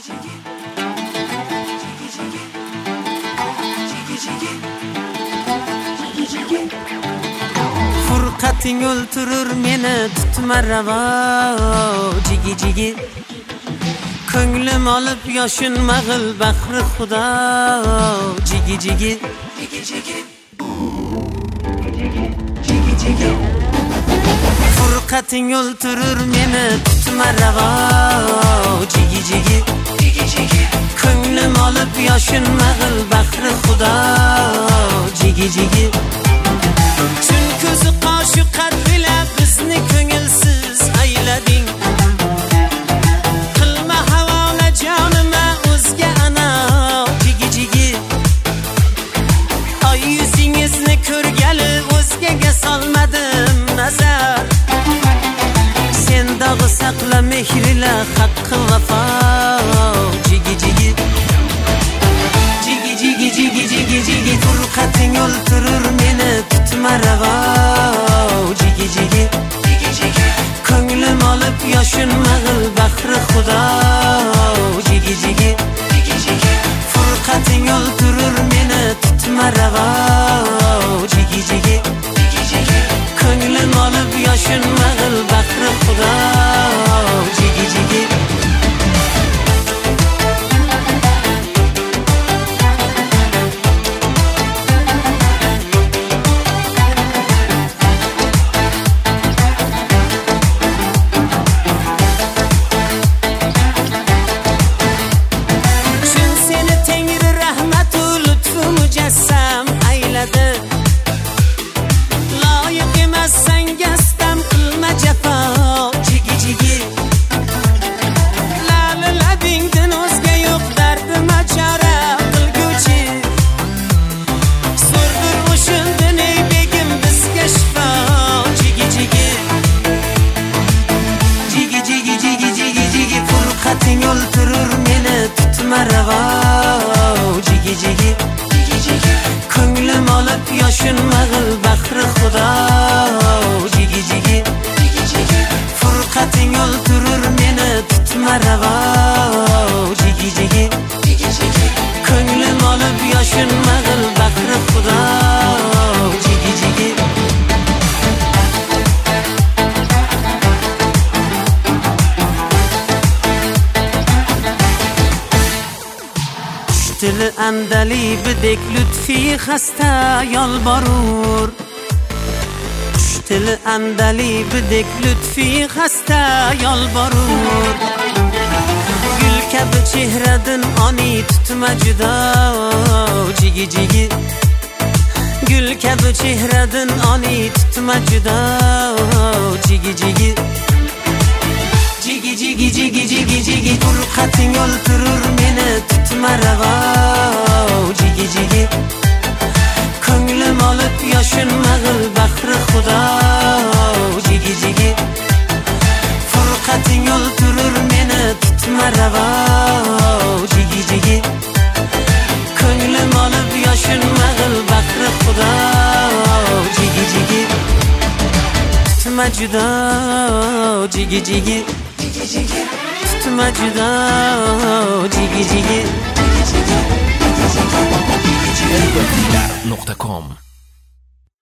Furqating o'ltirur meni tutma ravo jigi jigi ko'nglim olib yoshin mag'il bahri xudo jigi jigi Furqating o'ltirur meni tutma ravo jigi jigi ko'nglim olib yoshin mag'il bahri xudo jigi jigi Tun ko'zi qoshi qadrila bizni ko'ngilsiz aylading Qilma havola jonima o'zga ana jigi jigi Oy yuzingizni ko'rgali o'zgaga solmadim nazar Sen dog'i saqla mehrila haqqi vafo jigi jigi Jigi jigi jigi jigi jigi Furqating o'ltirur meni tutma ravo jigi jigi ko'nglim olib yoshin mag'il bahri xudo jigi jigi Furqating o'ltirur meni tutma ravo jigi jigi ko'nglim olib yoshin mag'il bahri xudo jigi jigi Loyiq emassan gastam qilma jafo jigi jigi Lali labingdan o'zga yo'q dardim achora qilguvchi So'rdir o'shundan ey begim bizga shifo jigi jigi Jigi jigi jigi jigi jigi Furqating o'ltirur meni tutma ravo jigi jigi ko'nglim olib yoshin mag'il bahri xudo jigi jigi Furqating o'ltirur meni tutma ravo jigi jigi ko'nglim olib yoshin mag'il bahri xudo jigi jigi Dili andali bidek lütfi xasta yolborur Dili andali bidek lütfi xasta yolborur Gül kabi chehradan oni tutma judo jigi jigi Gül kabi chehradan oni tutma judo jigi jigi Jigi jigi jigi jigi jigi Furqating o'ltirur meni tutma ravo jigi jigi ko'nglim olib yoshin mag'il bahri xudo jigi jigi Furqating o'ltirur meni tutma ravo jigi jigi ko'nglim olib yoshin mag'il bahri xudo jigi jigi tutma judo jigi jigi tutma judo jigi jigi elbetdilar.com